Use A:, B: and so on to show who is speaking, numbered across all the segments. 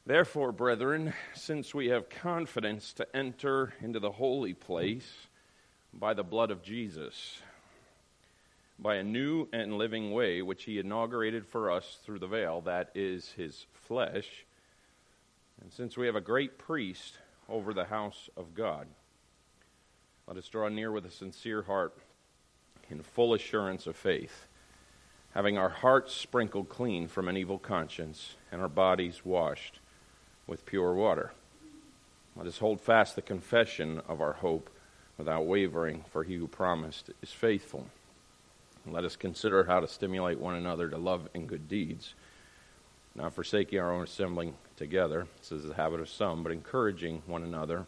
A: Therefore, brethren, since we have confidence to enter into the holy place by the blood of Jesus, by a new and living way which he inaugurated for us through the veil, that is his flesh, and since we have a great priest over the house of God, let us draw near with a sincere heart in full assurance of faith, having our hearts sprinkled clean from an evil conscience and our bodies washed with pure water. Let us hold fast the confession of our hope without wavering, for he who promised is faithful. And let us consider how to stimulate one another to love and good deeds, not forsaking our own assembling together, this is the habit of some, but encouraging one another,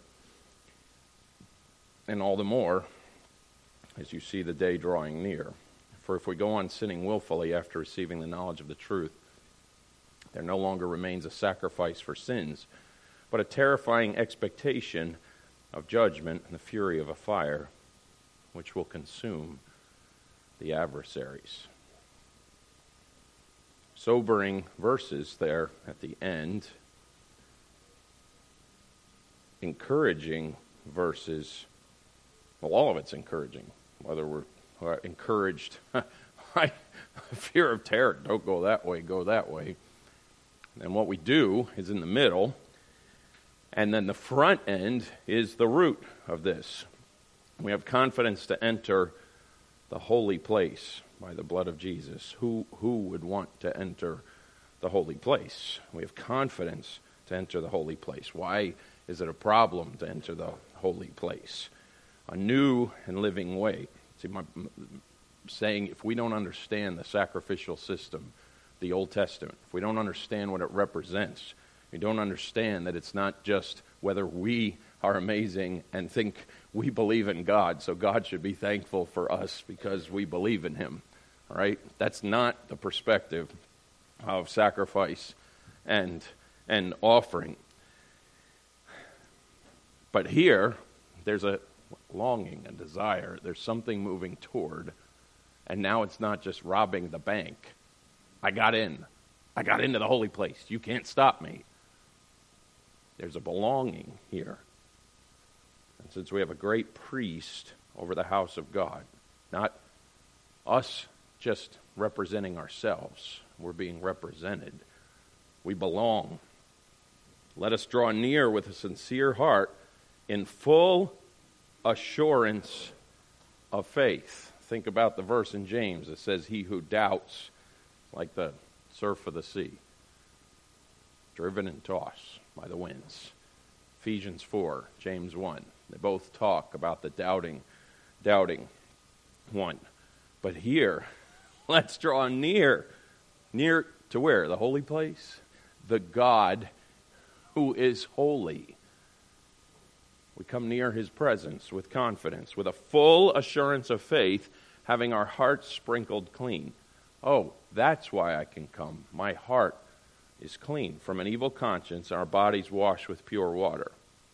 A: and all the more as you see the day drawing near. For if we go on sinning willfully after receiving the knowledge of the truth, there no longer remains a sacrifice for sins, but a terrifying expectation of judgment and the fury of a fire which will consume the adversaries. Sobering verses there at the end. Encouraging verses. Well, all of it's encouraging. Whether we're encouraged by fear of terror, don't go that way, go that way. And what we do is in the middle, and then the front end is the root of this. We have confidence to enter the holy place by the blood of Jesus. Who would want to enter the holy place? We have confidence to enter the holy place. Why is it a problem to enter the holy place? A new and living way. See, my saying, if we don't understand the sacrificial system, the Old Testament, if we don't understand what it represents, we don't understand that it's not just whether we are amazing and think we believe in God, so God should be thankful for us because we believe in him. All right? That's not the perspective of sacrifice and offering. But here, there's a longing, a desire. There's something moving toward. And now it's not just robbing the bank. I got in. I got into the holy place. You can't stop me. There's a belonging here. And since we have a great priest over the house of God, not us just representing ourselves, we're being represented. We belong. Let us draw near with a sincere heart in full assurance of faith. Think about the verse in James that says, he who doubts, like the surf of the sea, driven and tossed by the winds. Ephesians 4, James 1. They both talk about the doubting one. But here, let's draw near. Near to where? The holy place? The God who is holy. We come near his presence with confidence, with a full assurance of faith, having our hearts sprinkled clean. Oh, that's why I can come. My heart is clean from an evil conscience, and our bodies washed with pure water.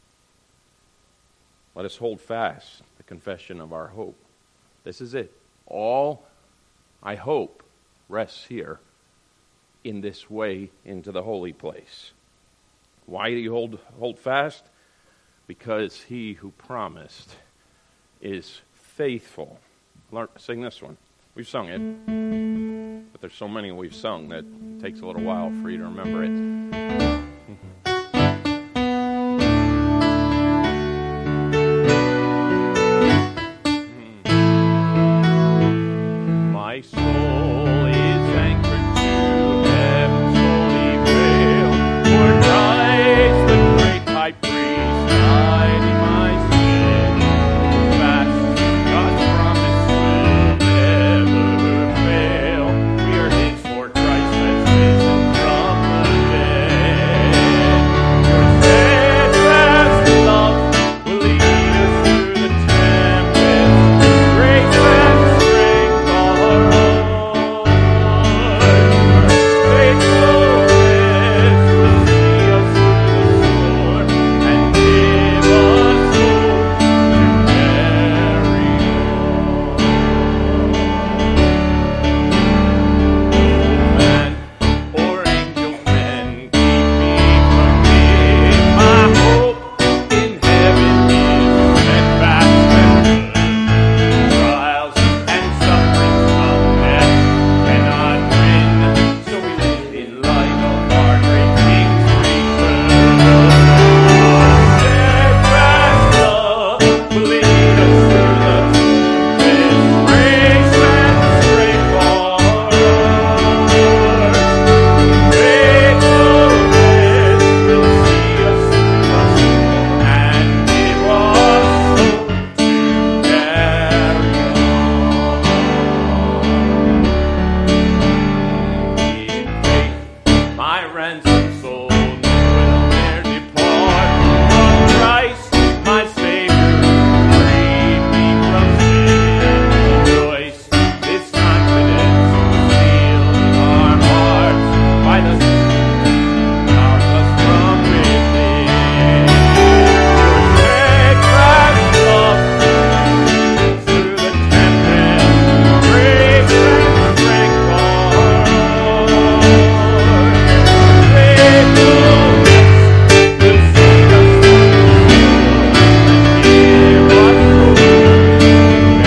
A: Let us hold fast the confession of our hope. This is it. All, I hope, rests here in this way into the holy place. Why do you hold fast? Because he who promised is faithful. Sing this one. We've sung it, but there's so many we've sung that it takes a little while for you to remember it. My soul is anchored to heaven's holy veil, for Christ the great high priest died in my sin. Fast God's promise will never fail. We are his, for Christ has risen from the dead.
B: my ransom soul will ne'er depart. For Christ, my Savior, freed me from sin. Rejoice, this confidence will seal our hearts by the Spirit us from within. Your steadfast love through the tempest breaks and strength, Lord. Faithfulness will see us through and give us hope.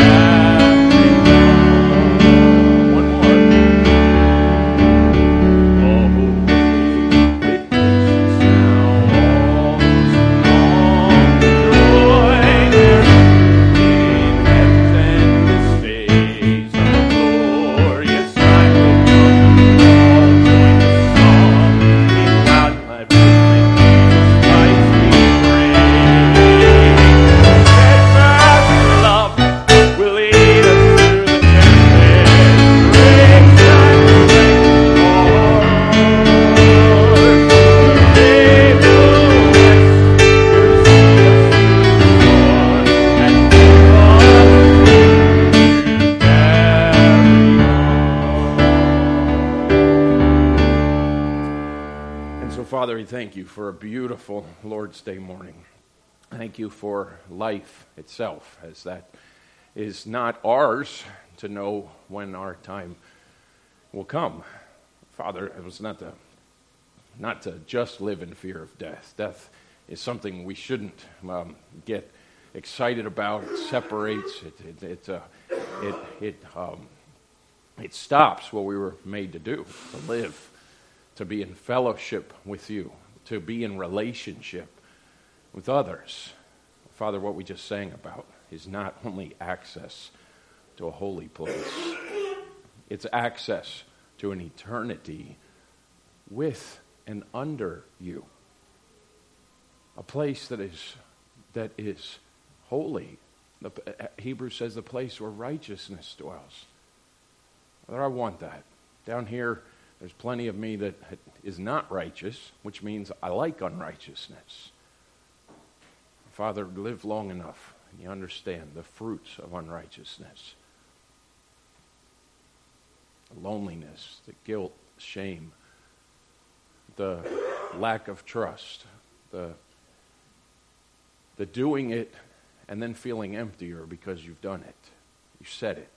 B: One more. Oh, with patience now all along the joy there in heaven's days of glorious I will come, all join the song in God my rhythmic Jesus Christ we praise. Steadfast love will lead us through the tempest, breaks and strength, Lord. Faithfulness will see us through the storm and give us to carry on.
A: And so, Father, we thank you for a beautiful Lord's Day morning. Thank you for life itself, as that is not ours to know when our time will come. Father, it was not to just live in fear of death. Death is something we shouldn't get excited about. It separates. It stops what we were made to do: to live, to be in fellowship with you, to be in relationship with others. Father, what we just sang about is not only access to a holy place, it's access to an eternity with and under you. A place that is holy. Hebrews says the place where righteousness dwells. Father, I want that. Down here, there's plenty of me that is not righteous, which means I like unrighteousness. Father, live long enough, and you understand the fruits of unrighteousness. The loneliness, the guilt, shame, the lack of trust, the doing it and then feeling emptier because you've done it. You said it.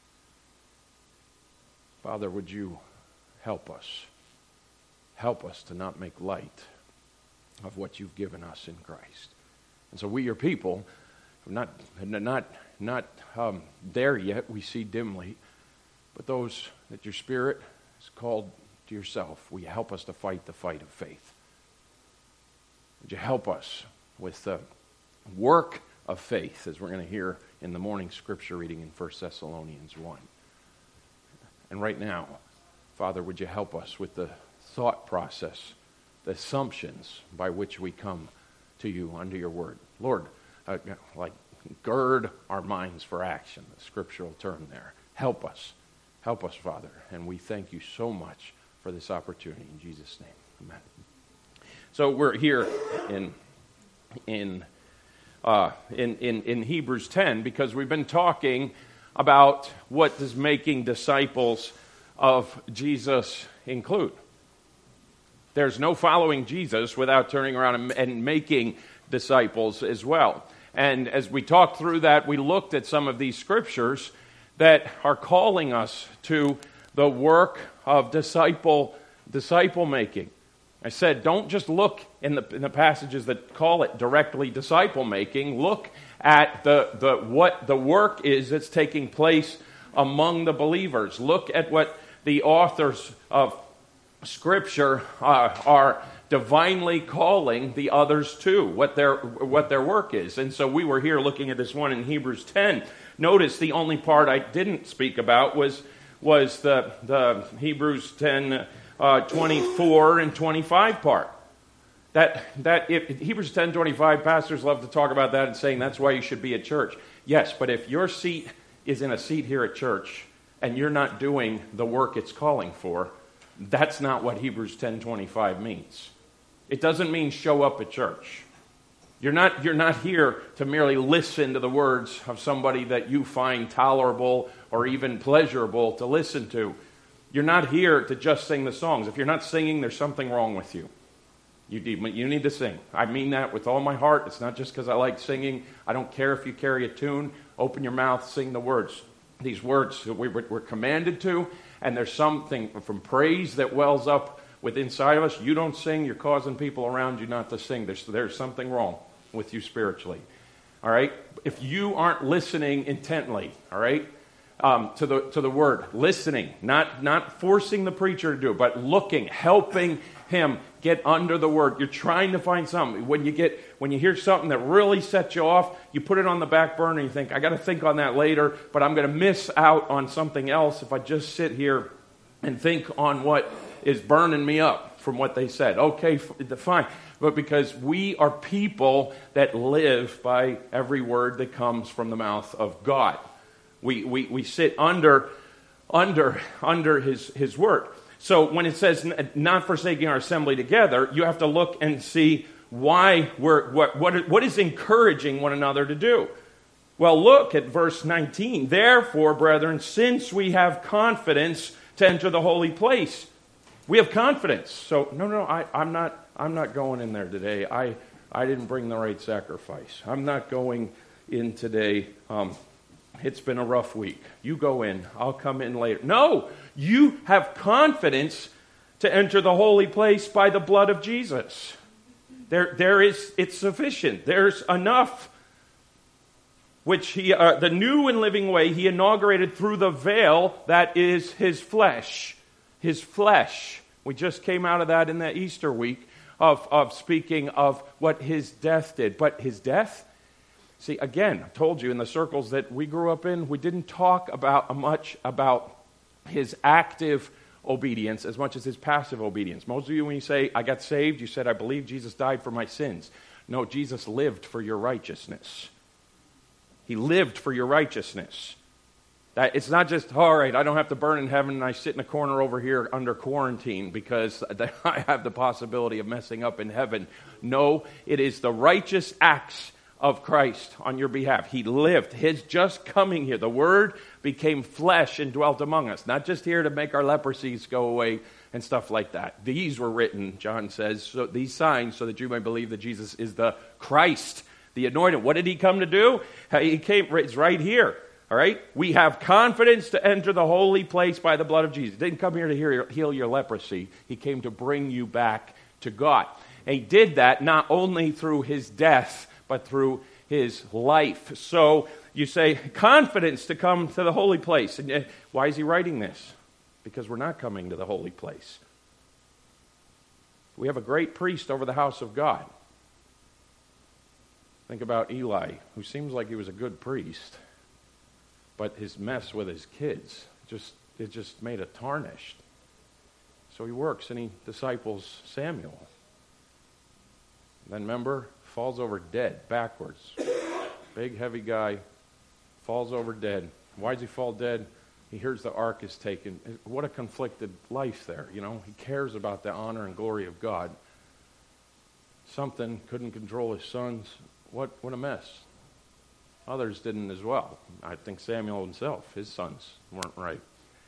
A: Father, would you help us? Help us to not make light of what you've given us in Christ. And so we, your people, are not there yet. We see dimly. But those that your Spirit has called to yourself, will you help us to fight the fight of faith? Would you help us with the work of faith, as we're going to hear in the morning scripture reading in 1 Thessalonians 1. And right now, Father, would you help us with the thought process, the assumptions by which we come to you under your word. Lord, gird our minds for action, the scriptural term there. Help us, Father. And we thank you so much for this opportunity. In Jesus' name, amen. So we're here in Hebrews 10 because we've been talking about what does making disciples of Jesus include. There's no following Jesus without turning around and making disciples as well. And as we talked through that, we looked at some of these scriptures that are calling us to the work of disciple making. I said, don't just look in the passages that call it directly disciple making. Look at what the work is that's taking place among the believers. Look at what the authors of Scripture are divinely calling the others to, what their work is. And so we were here looking at this one in Hebrews 10. Notice the only part I didn't speak about was the Hebrews 10 24 and 25 part. That if Hebrews 10:25, pastors love to talk about that and saying that's why you should be at church. Yes, but if your seat is in a seat here at church and you're not doing the work it's calling for, That's not what Hebrews 10:25 means. It doesn't mean show up at church. You're not here to merely listen to the words of somebody that you find tolerable or even pleasurable to listen to. You're not here to just sing the songs. If you're not singing, there's something wrong with you. You need to sing. I mean that with all my heart. It's not just because I like singing. I don't care if you carry a tune. Open your mouth, sing the words. These words we're commanded to, and there's something from praise that wells up within inside of us. You don't sing, you're causing people around you not to sing. There's something wrong with you spiritually. All right? If you aren't listening intently, all right, to the word, listening, not forcing the preacher to do it, but looking, helping him get under the word. You're trying to find something. When you hear something that really sets you off, you put it on the back burner and you think, I got to think on that later, but I'm going to miss out on something else if I just sit here and think on what is burning me up from what they said. Okay, fine. But because we are people that live by every word that comes from the mouth of God. We sit under his word. So when it says not forsaking our assembly together, you have to look and see why what is encouraging one another to do. Well, look at verse 19. Therefore, brethren, since we have confidence to enter the holy place. We have confidence. So I'm not going in there today. I didn't bring the right sacrifice. I'm not going in today. It's been a rough week. You go in. I'll come in later. No, you have confidence to enter the holy place by the blood of Jesus. It's sufficient. There's enough. Which the new and living way he inaugurated through the veil that is his flesh. His flesh. We just came out of that in the Easter week of speaking of what his death did. But his death? See, again, I told you in the circles that we grew up in, we didn't talk much about his active obedience as much as his passive obedience. Most of you, when you say, I got saved, you said, I believe Jesus died for my sins. No, Jesus lived for your righteousness. He lived for your righteousness. It's not just, all right, I don't have to burn in heaven and I sit in a corner over here under quarantine because I have the possibility of messing up in heaven. No, it is the righteous acts of Christ on your behalf. He lived. His just coming here. The Word became flesh and dwelt among us. Not just here to make our leprosies go away and stuff like that. These were written, John says, so these signs so that you may believe that Jesus is the Christ, the Anointed. What did he come to do? He came, it's right here. All right? We have confidence to enter the holy place by the blood of Jesus. He didn't come here to heal your leprosy. He came to bring you back to God. And he did that not only through his death, but through his life. So you say, confidence to come to the holy place. And why is he writing this? Because we're not coming to the holy place. We have a great priest over the house of God. Think about Eli, who seems like he was a good priest, but his mess with his kids, it just made it tarnished. So he works and he disciples Samuel. Then remember, falls over dead, backwards. Big, heavy guy, falls over dead. Why does he fall dead? He hears the ark is taken. What a conflicted life there, you know. He cares about the honor and glory of God. Something couldn't control his sons. What a mess. Others didn't as well. I think Samuel himself, his sons weren't right.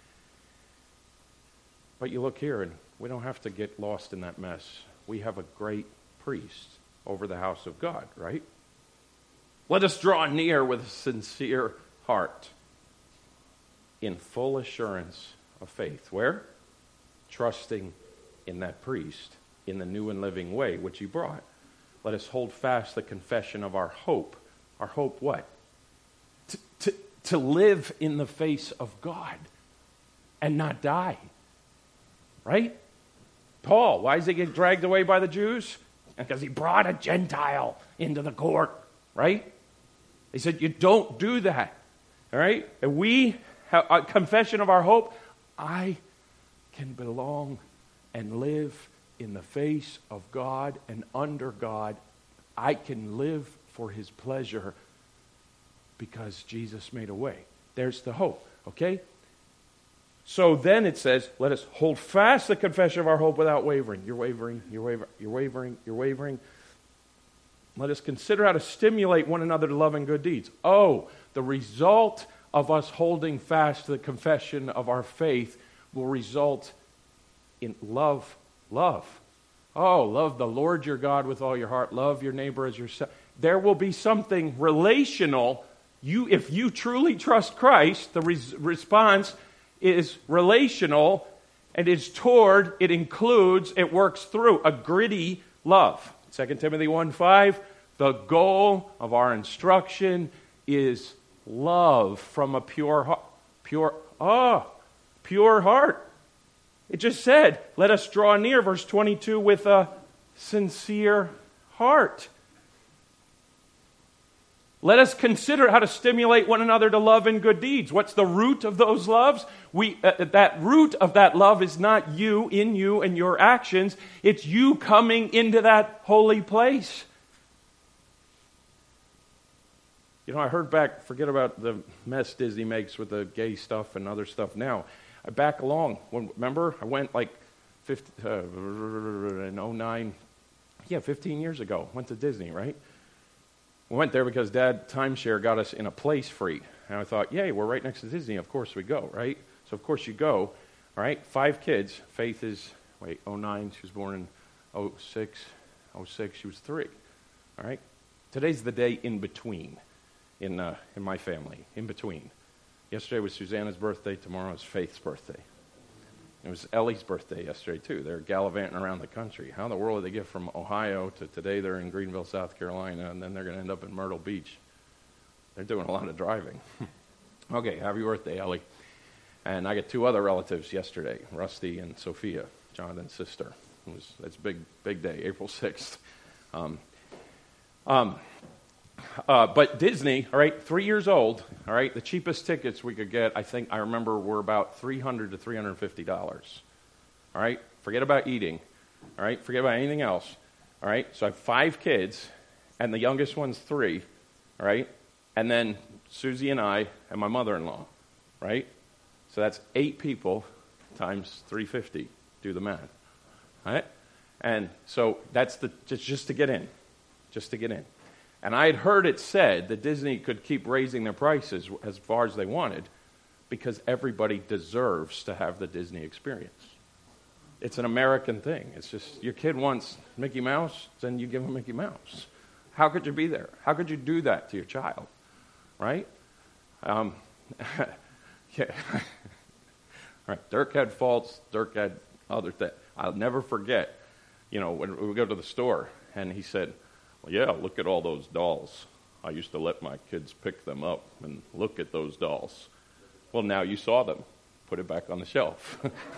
A: But you look here, and we don't have to get lost in that mess. We have a great priest over the house of God, right? Let us draw near with a sincere heart in full assurance of faith. Where? Trusting in that priest in the new and living way which he brought. Let us hold fast the confession of our hope. Our hope what? To live in the face of God and not die. Right? Paul, why does he get dragged away by the Jews? Because he brought a Gentile into the court, right? He said, you don't do that, all right? And we have a confession of our hope. I can belong and live in the face of God and under God. I can live for his pleasure because Jesus made a way. There's the hope, okay? So then it says, let us hold fast the confession of our hope without wavering. You're wavering, you're wavering, you're wavering, you're wavering. Let us consider how to stimulate one another to love and good deeds. Oh, the result of us holding fast the confession of our faith will result in love. Love. Oh, love the Lord your God with all your heart. Love your neighbor as yourself. There will be something relational. If you truly trust Christ, the response is relational and is toward, it includes, it works through a gritty love. 2 Timothy 1:5, the goal of our instruction is love from a pure heart. Pure heart. It just said, let us draw near, verse 22, with a sincere heart. Let us consider how to stimulate one another to love and good deeds. What's the root of those loves? That root of that love is not you, in you, and your actions. It's you coming into that holy place. You know, I heard back, forget about the mess Disney makes with the gay stuff and other stuff now. I back along. Remember, I went like in 2009, 15 years ago. Went to Disney, right? We went there because Dad timeshare got us in a place free. And I thought, yay, we're right next to Disney. Of course we go, right? So of course you go, all right? 5 kids. Faith is, 09. She was born in 06. She was 3, all right? Today's the day in between in my family, in between. Yesterday was Susanna's birthday. Tomorrow is Faith's birthday. It was Ellie's birthday yesterday, too. They're gallivanting around the country. How in the world did they get from Ohio to today they're in Greenville, South Carolina, and then they're going to end up in Myrtle Beach? They're doing a lot of driving. Okay, happy birthday, Ellie. And I got 2 other relatives yesterday, Rusty and Sophia, Jonathan's sister. It's a big day, April 6th. But Disney, all right, 3 years old, all right, the cheapest tickets we could get, I remember, were about $300 to $350. All right, forget about eating, all right, forget about anything else, all right. So I have 5 kids, and the youngest one's 3, all right, and then Susie and I and my mother-in-law, right. So that's 8 people times $350. Do the math, all right. And so that's just to get in, And I had heard it said that Disney could keep raising their prices as far as they wanted because everybody deserves to have the Disney experience. It's an American thing. It's just your kid wants Mickey Mouse, then you give him Mickey Mouse. How could you be there? How could you do that to your child? Right? Yeah. All right. Dirk had faults. Dirk had other things. I'll never forget, when we go to the store, and he said, well, yeah, look at all those dolls. I used to let my kids pick them up and look at those dolls. Well, now you saw them. Put it back on the shelf.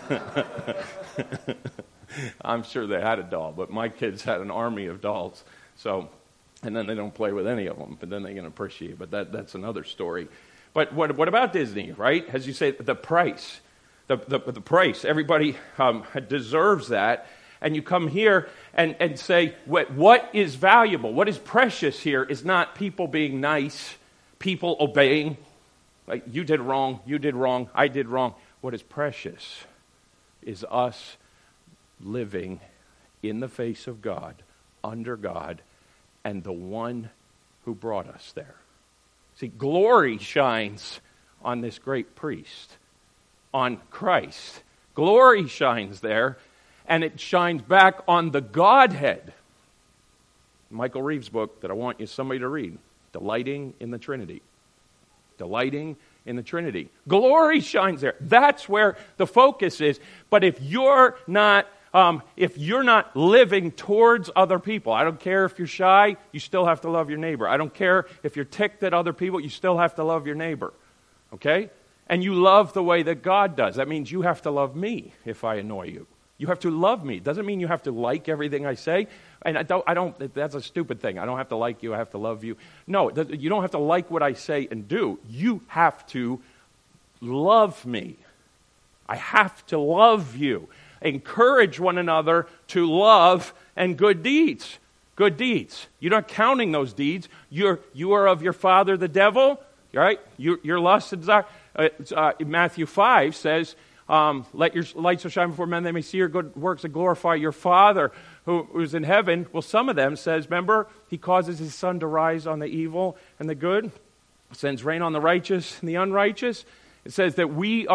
A: I'm sure they had a doll, but my kids had an army of dolls. So, and then they don't play with any of them, but then they can appreciate. But that's another story. But what about Disney, right? As you say, the price. The price. Everybody deserves that. And you come here and say, what is valuable, what is precious here is not people being nice, people obeying. Like, you did wrong, I did wrong. What is precious is us living in the face of God, under God, and the one who brought us there. See, glory shines on this great priest, on Christ. Glory shines there. And it shines back on the Godhead. Michael Reeves' book that I want somebody to read, Delighting in the Trinity. Delighting in the Trinity. Glory shines there. That's where the focus is. But if you're not living towards other people, I don't care if you're shy, you still have to love your neighbor. I don't care if you're ticked at other people, you still have to love your neighbor. Okay? And you love the way that God does. That means you have to love me if I annoy you. You have to love me. It doesn't mean you have to like everything I say. And I don't, that's a stupid thing. I don't have to like you, I have to love you. No, you don't have to like what I say and do. You have to love me. I have to love you. Encourage one another to love and good deeds. Good deeds. You're not counting those deeds. You are of your father the devil, right? Your lust and desire. Matthew 5 says, Let your light so shine before men, they may see your good works and glorify your Father who is in heaven. Well, some of them says, remember, he causes his sun to rise on the evil and the good, sends rain on the righteous and the unrighteous. It says that we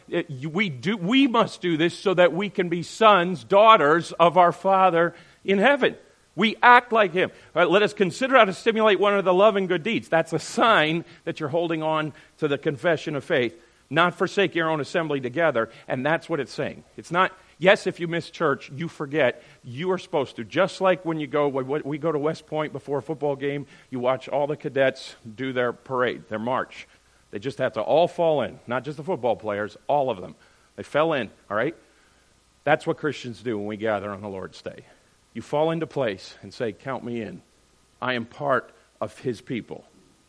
A: must do this so that we can be sons, daughters of our Father in heaven. We act like him. All right, let us consider how to stimulate one another to love and good deeds. That's a sign that you're holding on to the confession of faith. Not forsake your own assembly together, and that's what it's saying. It's not, yes, if you miss church, you forget. You are supposed to. Just like when we go to West Point before a football game, you watch all the cadets do their parade, their march. They just have to all fall in, not just the football players, all of them. They fell in, all right? That's what Christians do when we gather on the Lord's Day. You fall into place and say, count me in. I am part of his people.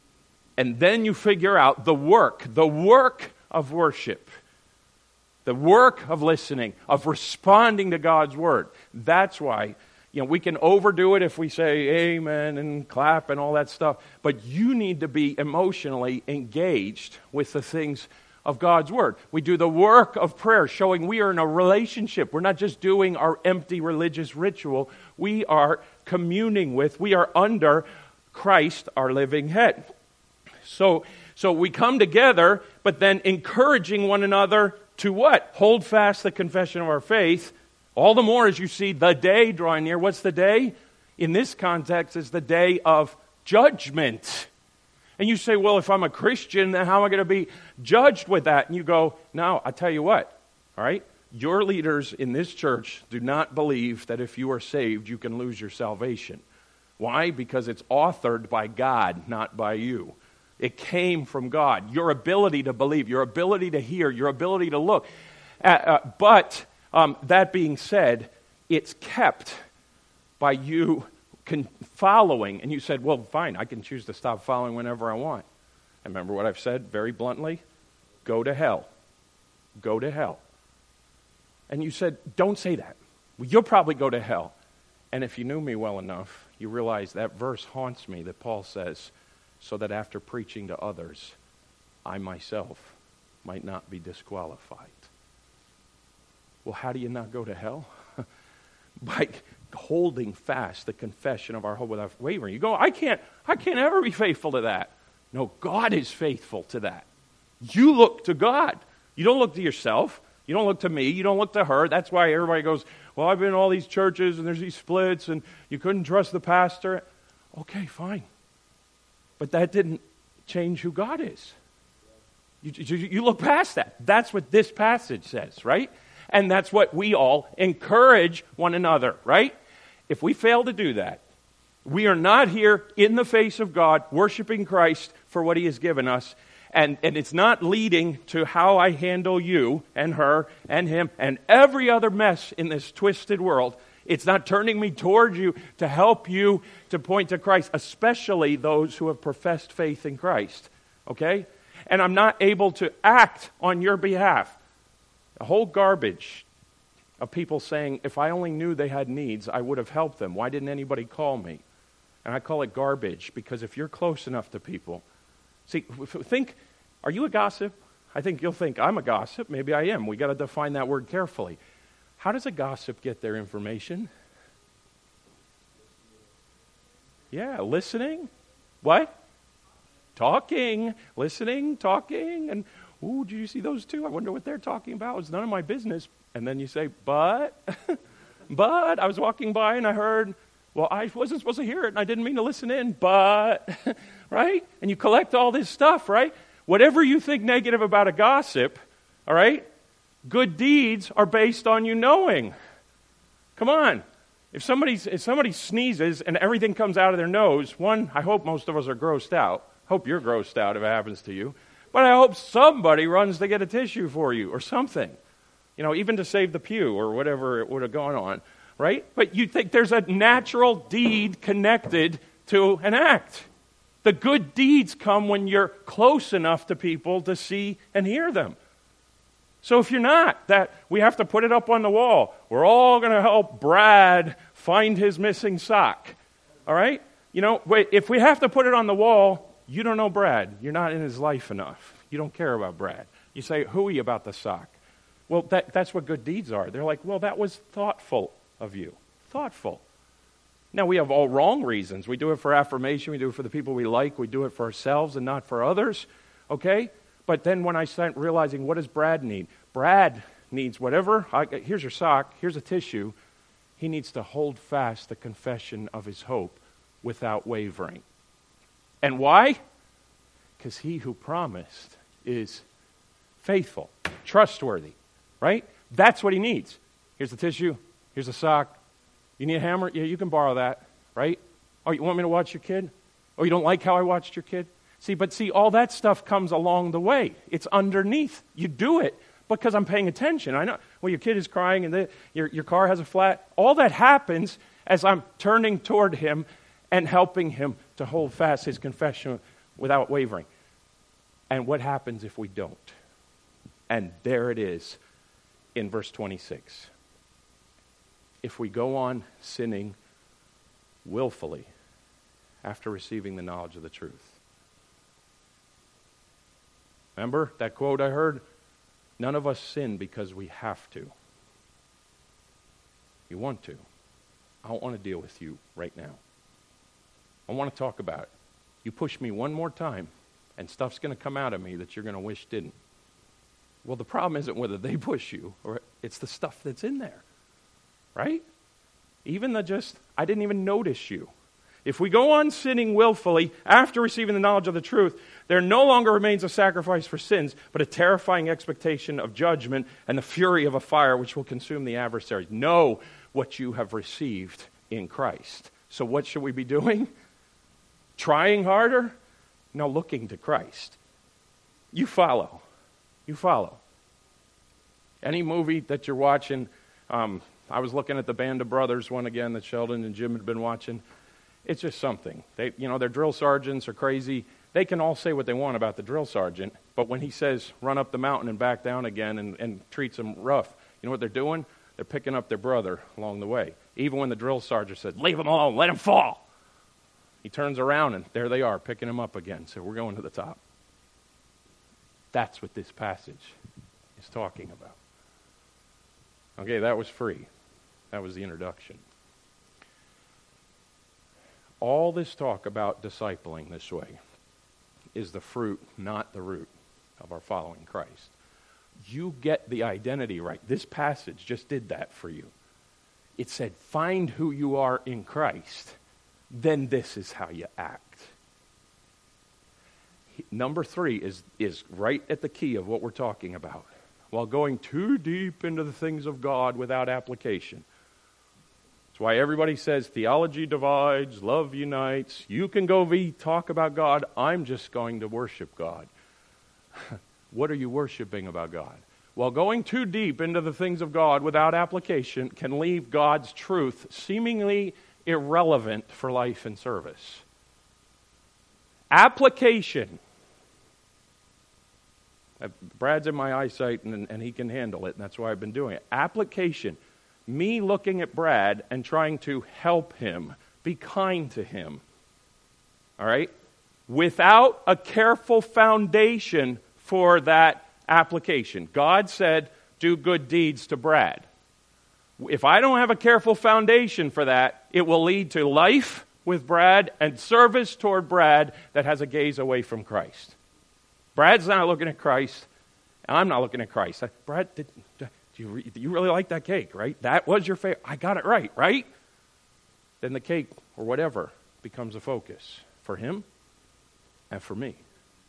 A: And then you figure out the work of worship, the work of listening, of responding to God's word. That's why, we can overdo it if we say amen and clap and all that stuff, but you need to be emotionally engaged with the things of God's word. We do the work of prayer, showing we are in a relationship. We're not just doing our empty religious ritual. We are communing with, we are under Christ, our living head. So we come together, but then encouraging one another to what? Hold fast the confession of our faith. All the more as you see the day drawing near. What's the day? In this context, is the day of judgment. And you say, well, if I'm a Christian, then how am I going to be judged with that? And you go, no, I tell you what, all right? Your leaders in this church do not believe that if you are saved, you can lose your salvation. Why? Because it's authored by God, not by you. It came from God. Your ability to believe, your ability to hear, your ability to look. But that being said, it's kept by you following. And you said, well, fine, I can choose to stop following whenever I want. And remember what I've said very bluntly? Go to hell. Go to hell. And you said, don't say that. Well, you'll probably go to hell. And if you knew me well enough, you realize that verse haunts me that Paul says, so that after preaching to others, I myself might not be disqualified. Well, how do you not go to hell? By holding fast the confession of our hope without wavering. You go, I can't ever be faithful to that. No, God is faithful to that. You look to God. You don't look to yourself. You don't look to me. You don't look to her. That's why everybody goes, well, I've been in all these churches and there's these splits and you couldn't trust the pastor. Okay, fine. But that didn't change who God is. You look past that. That's what this passage says, right? And that's what we all encourage one another, right? If we fail to do that, we are not here in the face of God worshiping Christ for what he has given us. And it's not leading to how I handle you and her and him and every other mess in this twisted world. It's not turning me towards you to help you to point to Christ, especially those who have professed faith in Christ. Okay? And I'm not able to act on your behalf. A whole garbage of people saying, if I only knew they had needs, I would have helped them. Why didn't anybody call me? And I call it garbage because if you're close enough to people, see, think, are you a gossip? I think you'll think, I'm a gossip. Maybe I am. We got to define that word carefully. How does a gossip get their information? Yeah, listening. What? Talking. Listening, talking. And, ooh, did you see those two? I wonder what they're talking about. It's none of my business. And then you say, but I was walking by and I heard, well, I wasn't supposed to hear it and I didn't mean to listen in, but, right? And you collect all this stuff, right? Whatever you think negative about a gossip, all right? Good deeds are based on you knowing. Come on. If somebody sneezes and everything comes out of their nose, one, I hope most of us are grossed out. Hope you're grossed out if it happens to you. But I hope somebody runs to get a tissue for you or something. You know, even to save the pew or whatever it would have gone on, right? But you think there's a natural deed connected to an act. The good deeds come when you're close enough to people to see and hear them. So if you're not, that we have to put it up on the wall. We're all going to help Brad find his missing sock. All right? You know, if we have to put it on the wall, you don't know Brad. You're not in his life enough. You don't care about Brad. You say, who are you about the sock? Well, that's what good deeds are. They're like, well, that was thoughtful of you. Thoughtful. Now, we have all wrong reasons. We do it for affirmation. We do it for the people we like. We do it for ourselves and not for others. Okay? But then when I start realizing, what does Brad need? Brad needs whatever. Here's your sock. Here's a tissue. He needs to hold fast the confession of his hope without wavering. And why? Because he who promised is faithful, trustworthy, right? That's what he needs. Here's the tissue. Here's a sock. You need a hammer? Yeah, you can borrow that, right? Oh, you want me to watch your kid? Oh, you don't like how I watched your kid? See, all that stuff comes along the way. It's underneath. You do it because I'm paying attention. I know, well, your kid is crying and your car has a flat. All that happens as I'm turning toward him and helping him to hold fast his confession without wavering. And what happens if we don't? And there it is in verse 26. If we go on sinning willfully after receiving the knowledge of the truth. Remember that quote I heard? None of us sin because we have to. You want to. I don't want to deal with you right now. I want to talk about it. You push me one more time, and stuff's going to come out of me that you're going to wish didn't. Well, the problem isn't whether they push you, or it's the stuff that's in there. Right? Even I didn't even notice you. If we go on sinning willfully after receiving the knowledge of the truth, there no longer remains a sacrifice for sins, but a terrifying expectation of judgment and the fury of a fire which will consume the adversaries. Know what you have received in Christ. So what should we be doing? Trying harder? No, looking to Christ. You follow. You follow. Any movie that you're watching, I was looking at the Band of Brothers one again that Sheldon and Jim had been watching. It's just something. Their drill sergeants are crazy. They can all say what they want about the drill sergeant, but when he says run up the mountain and back down again and treats them rough, you know what they're doing? They're picking up their brother along the way. Even when the drill sergeant said, leave him alone, let him fall. He turns around and there they are, picking him up again. So we're going to the top. That's what this passage is talking about. Okay, that was free. That was the introduction. All this talk about discipling this way is the fruit, not the root, of our following Christ. You get the identity right. This passage just did that for you. It said, find who you are in Christ. Then this is how you act. Number 3 is right at the key of what we're talking about. While going too deep into the things of God without application. That's why everybody says theology divides, love unites. You can go talk about God. I'm just going to worship God. What are you worshiping about God? Well, going too deep into the things of God without application can leave God's truth seemingly irrelevant for life and service. Application. Brad's in my eyesight and he can handle it, and that's why I've been doing it. Application. Me looking at Brad and trying to help him, be kind to him. All right? Without a careful foundation for that application. God said, do good deeds to Brad. If I don't have a careful foundation for that, it will lead to life with Brad and service toward Brad that has a gaze away from Christ. Brad's not looking at Christ, and I'm not looking at Christ. Brad, do you really like that cake, right? That was your favorite. I got it right? Then the cake or whatever becomes a focus for him and for me.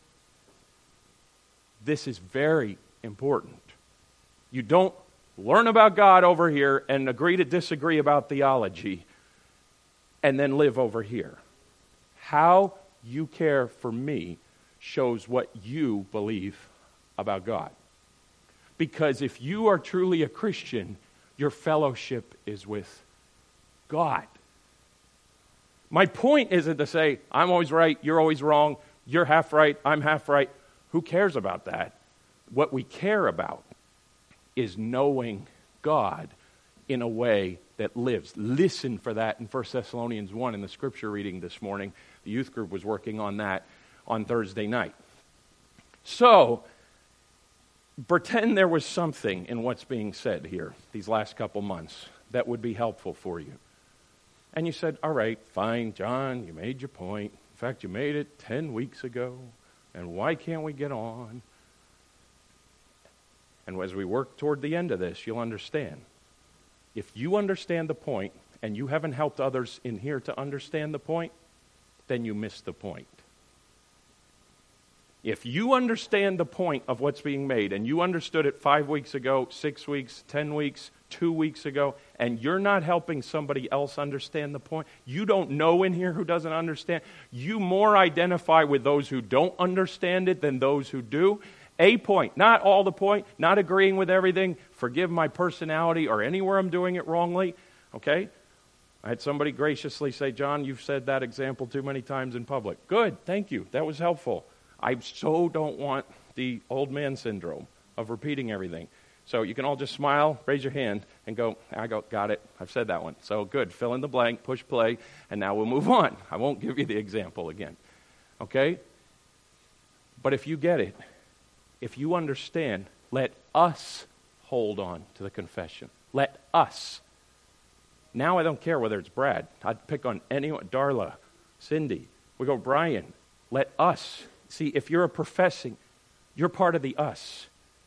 A: This is very important. You don't learn about God over here and agree to disagree about theology and then live over here. How you care for me shows what you believe about God. Because if you are truly a Christian, your fellowship is with God. My point isn't to say, I'm always right, you're always wrong, you're half right, I'm half right. Who cares about that? What we care about is knowing God in a way that lives. Listen for that in 1 Thessalonians 1 in the scripture reading this morning. The youth group was working on that on Thursday night. So, Pretend there was something in what's being said here these last couple months that would be helpful for you. And you said, all right, fine, John, you made your point. In fact, you made it 10 weeks ago. And why can't we get on? And as we work toward the end of this, you'll understand. If you understand the point and you haven't helped others in here to understand the point, then you missed the point. If you understand the point of what's being made, and you understood it 5 weeks ago, 6 weeks, 10 weeks, 2 weeks ago, and you're not helping somebody else understand the point, you don't know in here who doesn't understand, you more identify with those who don't understand it than those who do. A point, not all the point, not agreeing with everything, forgive my personality or anywhere I'm doing it wrongly, okay? I had somebody graciously say, John, you've said that example too many times in public. Good, thank you, that was helpful. I so don't want the old man syndrome of repeating everything. So you can all just smile, raise your hand, and go, got it, I've said that one. So good, fill in the blank, push play, and now we'll move on. I won't give you the example again. Okay? But if you get it, if you understand, let us hold on to the confession. Let us. Now I don't care whether it's Brad. I'd pick on anyone, Darla, Cindy. We go, Brian, let us. See, if you're a professing, you're part of the us.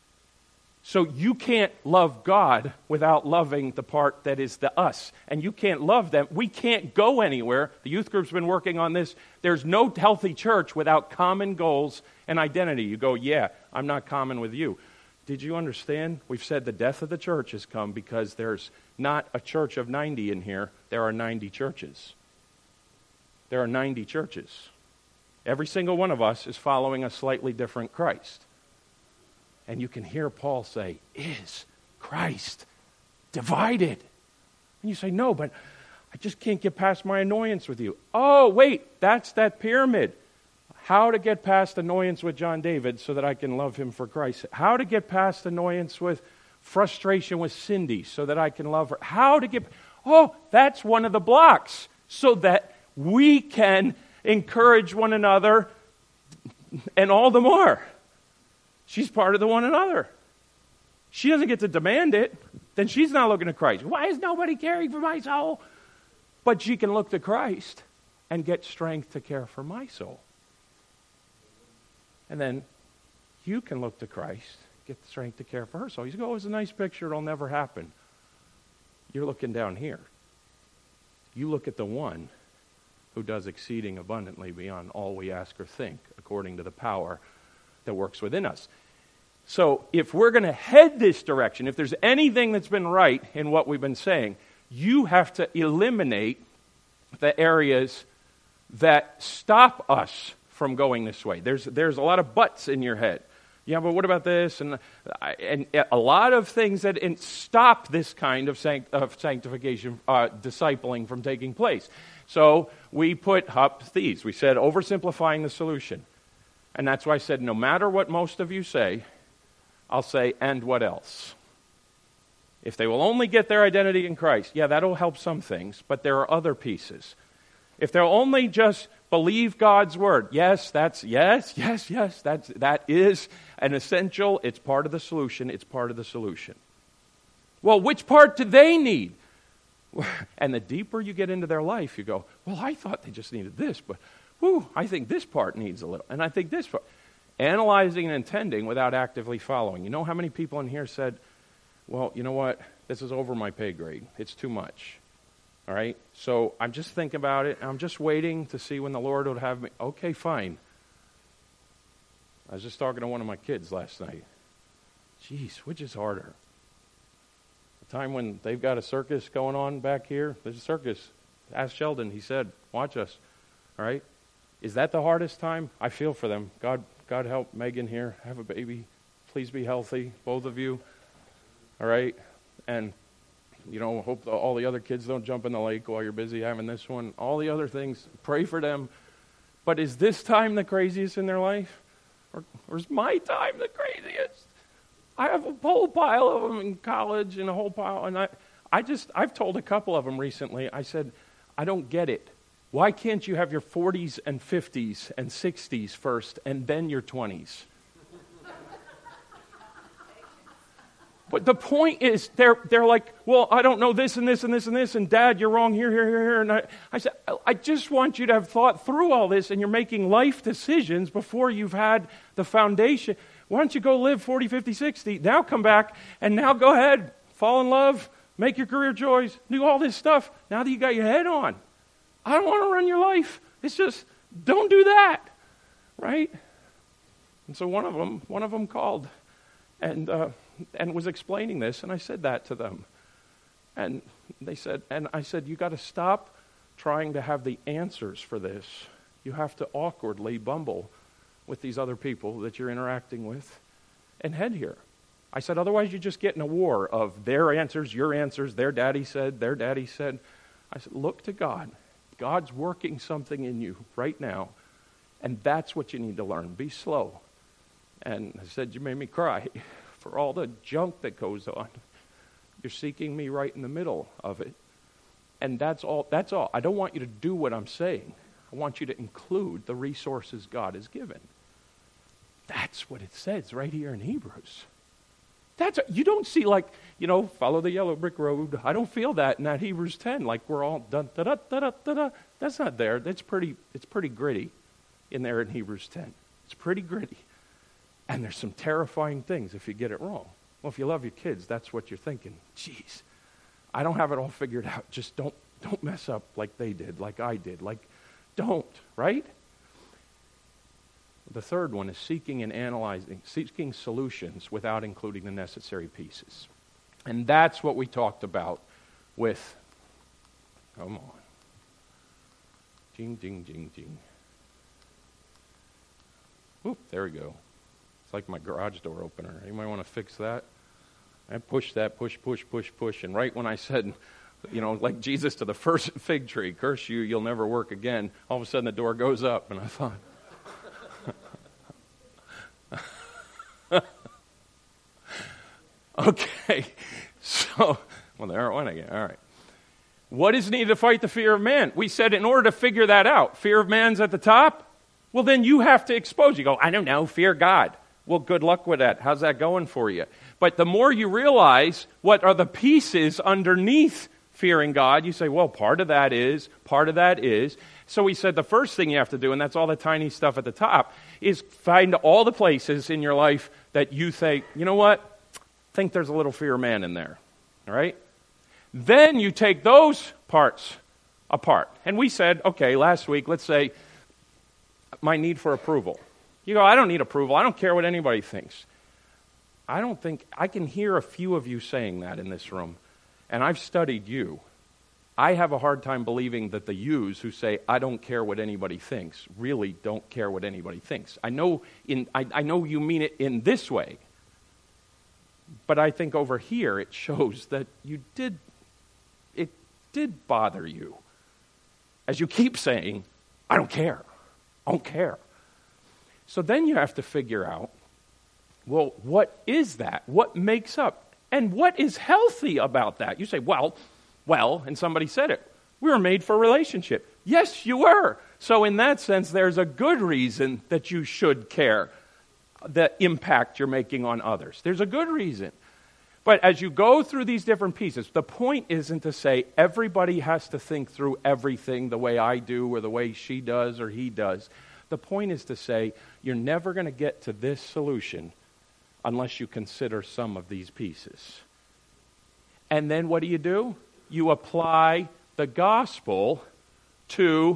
A: So you can't love God without loving the part that is the us. And you can't love them. We can't go anywhere. The youth group's been working on this. There's no healthy church without common goals and identity. You go, yeah, I'm not common with you. Did you understand? We've said the death of the church has come because there's not a church of 90 in here. There are 90 churches. There are 90 churches. Every single one of us is following a slightly different Christ. And you can hear Paul say, is Christ divided? And you say, no, but I just can't get past my annoyance with you. Oh, wait, that's that pyramid. How to get past annoyance with John David so that I can love him for Christ. How to get past annoyance with frustration with Cindy so that I can love her. That's one of the blocks so that we can encourage one another and all the more. She's part of the one another. She doesn't get to demand it. Then she's not looking to Christ. Why is nobody caring for my soul? But she can look to Christ and get strength to care for my soul. And then you can look to Christ, get the strength to care for her soul. You go, it's a nice picture, it'll never happen. You're looking down here. You look at the one who does exceeding abundantly beyond all we ask or think, according to the power that works within us. So if we're going to head this direction, if there's anything that's been right in what we've been saying, you have to eliminate the areas that stop us from going this way. There's a lot of buts in your head. Yeah, but what about this? And a lot of things that stop this kind of sanctification, discipling from taking place. So we put up these. We said oversimplifying the solution. And that's why I said no matter what most of you say, I'll say, and what else? If they will only get their identity in Christ, yeah, that'll help some things, but there are other pieces. If they'll only just believe God's word, that is an essential, it's part of the solution, it's part of the solution. Well, which part do they need? And the deeper you get into their life, you go, well, I thought they just needed this, but I think this part needs a little, and I think this part. Analyzing and intending without actively following. You know how many people in here said, well, you know what, this is over my pay grade. It's too much. All right? So I'm just thinking about it. I'm just waiting to see when the Lord would have me. Okay, fine. I was just talking to one of my kids last night. Jeez, which is harder? The time when they've got a circus going on back here? There's a circus. Ask Sheldon. He said, watch us. All right? Is that the hardest time? I feel for them. God help Megan here. Have a baby. Please be healthy, both of you. All right? And, hope all the other kids don't jump in the lake while you're busy having this one. All the other things, pray for them. But is this time the craziest in their life? Or is my time the craziest? I have a whole pile of them in college and a whole pile. And I've told a couple of them recently, I said, I don't get it. Why can't you have your 40s and 50s and 60s first and then your 20s? But the point is, they're like, well, I don't know this and this and this and this, and Dad, you're wrong here, here, here, here. And I said, I just want you to have thought through all this, and you're making life decisions before you've had the foundation. Why don't you go live 40, 50, 60, now come back, and now go ahead, fall in love, make your career choice, do all this stuff, now that you got your head on. I don't want to run your life. It's just, don't do that, right? And so one of them called, and was explaining this, and I said that to them. And they said, and I said, you got to stop trying to have the answers for this. You have to awkwardly bumble with these other people that you're interacting with and head here. I said, otherwise you just get in a war of their answers, your answers, their daddy said, their daddy said. I said, look to God. God's working something in you right now, and that's what you need to learn. Be slow. And I said, you made me cry for all the junk that goes on. You're seeking me right in the middle of it. And that's all. I don't want you to do what I'm saying. I want you to include the resources God has given. That's what it says right here in Hebrews. You don't see follow the yellow brick road. I don't feel that in that Hebrews 10, like we're all dun da da da da da da. That's not there. It's pretty gritty in there in Hebrews 10. It's pretty gritty. And there's some terrifying things if you get it wrong. Well, if you love your kids, that's what you're thinking. Jeez, I don't have it all figured out. Just don't mess up like they did, like I did. Don't, right? The third one is seeking and analyzing, seeking solutions without including the necessary pieces. And that's what we talked about with, come on. Ding, ding, ding, ding. Oop, there we go. It's like my garage door opener. Anybody want to fix that? I push that, push. And right when I said, like Jesus to the first fig tree, curse you, you'll never work again, all of a sudden the door goes up. And I thought, okay, so, there it went again. All right. What is needed to fight the fear of man? We said in order to figure that out, fear of man's at the top. Well, then you have to expose. You go, I don't know, fear God. Well, good luck with that. How's that going for you? But the more you realize what are the pieces underneath fearing God, you say, well, part of that is. So we said the first thing you have to do, and that's all the tiny stuff at the top, is find all the places in your life that you think, you know what? I think there's a little fear of man in there. All right? Then you take those parts apart. And we said, okay, last week, let's say my need for approval. You go, I don't need approval. I don't care what anybody thinks. I can hear a few of you saying that in this room. And I've studied you. I have a hard time believing that the yous who say, I don't care what anybody thinks, really don't care what anybody thinks. I know you mean it in this way. But I think over here it shows that it did bother you. As you keep saying, I don't care. So then you have to figure out, well, what is that? What makes up? And what is healthy about that? You say, well, and somebody said it. We were made for a relationship. Yes, you were. So in that sense, there's a good reason that you should care the impact you're making on others. There's a good reason. But as you go through these different pieces, the point isn't to say everybody has to think through everything the way I do or the way she does or he does. The point is to say you're never going to get to this solution unless you consider some of these pieces. And then what do? You apply the gospel to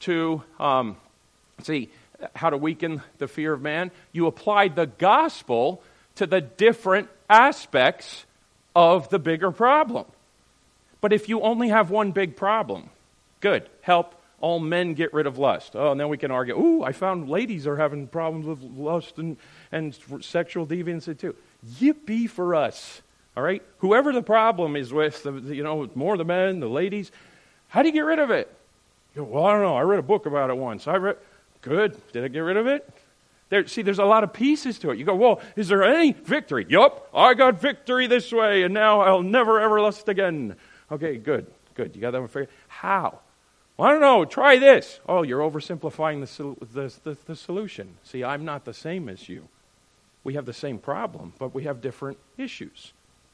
A: how to weaken the fear of man. You apply the gospel to the different aspects of the bigger problem. But if you only have one big problem, good, help all men get rid of lust. Oh, and then we can argue, I found ladies are having problems with lust and sexual deviancy too. Yippee for us, all right? Whoever the problem is with, more the men, the ladies, how do you get rid of it? You go, well, I don't know. I read a book about it once. Good. Did I get rid of it? There's a lot of pieces to it. You go, well, is there any victory? Yup, I got victory this way, and now I'll never ever lust again. Okay, good. You got that one figured? How? Well, I don't know. Try this. Oh, you're oversimplifying the solution. See, I'm not the same as you. We have the same problem, but we have different issues.